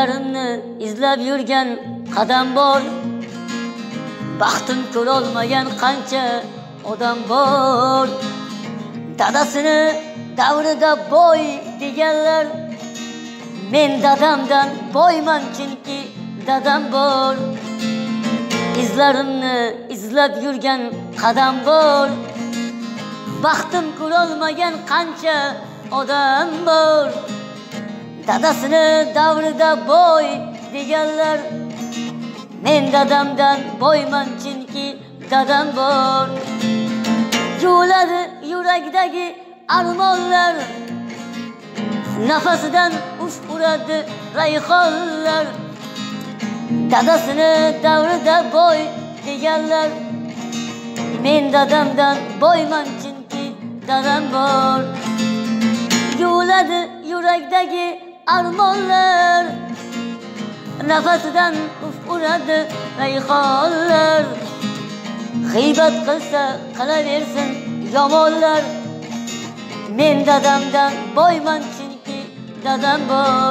izlarimni izlab yurgan qadam bor. Baxtim ko'rolmagan qancha odam bor. Dadasini davrida boy deganlar, men dadamdan boyman chunki dadam bor. İzlarimni izlab yurgan qadam bor. Baxtim ko'rolmagan qancha odam bor. Dadasini davrida boy deganlar, men dadamdan boyman chunki dadam bor. Yuviladi yurakdagi armonlar, nafasidan uf uradi rayhonlar. Dadasini davrida boy deganlar, men dadamdan boyman chunki dadam bor. Yuviladi yurakdagi armonlar, nafasidan uf uradi rayhonlar. G'iybat qilsa qilaversin yomonlar, men dadamdan boyman chunki dadam bor.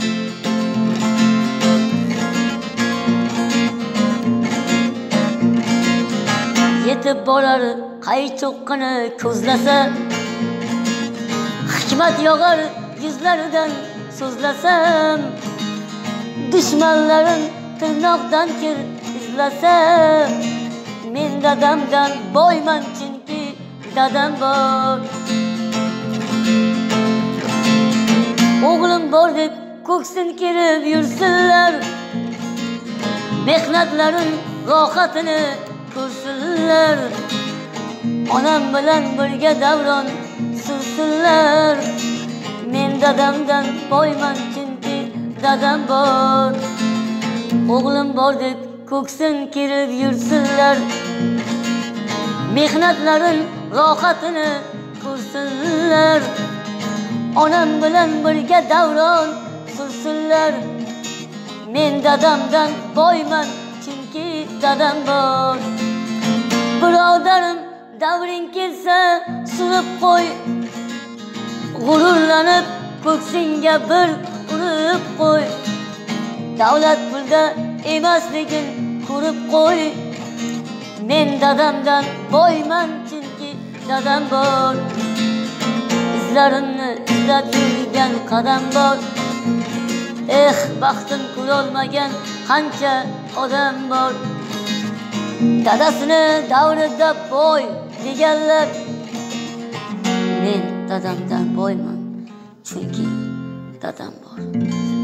Yetib borar qay cho'qqini ko'zlasa, hikmat yog'ar yuzlaridan so'zlasam. Dushmanlarim tirnoqdan kir izlasa, men dadamdan boyman chunki dadam bor. O'g'lim bor deb ko'ksin kirib yursinlar, mehnatlarim rohatini ko'rsinlar. Onam bilan birga davron sursinlar, men dadamdan boyman chunki dadam bor. O'g'lim bor deb ko'ksin kirib yursinlar, mehnatlarim rohatini ko'rsinlar. Onam bilan birga davron sursinlar, men dadamdan boyman chunki dadam bor. Birodarim davring kelsa surib qo'y, g'ururlanib ko'ksingga bir urib qo'y. Davlat pulda emasligin ko'rib qo'y, men dadamdan boyman chunki dadam bor. İzlarimni izlab yurgan qadam bor. Baxtim ko'rolmagan qancha odam bor. Dadasini davrida boy deganlar, men dadamdan boyman chunki dadam bor.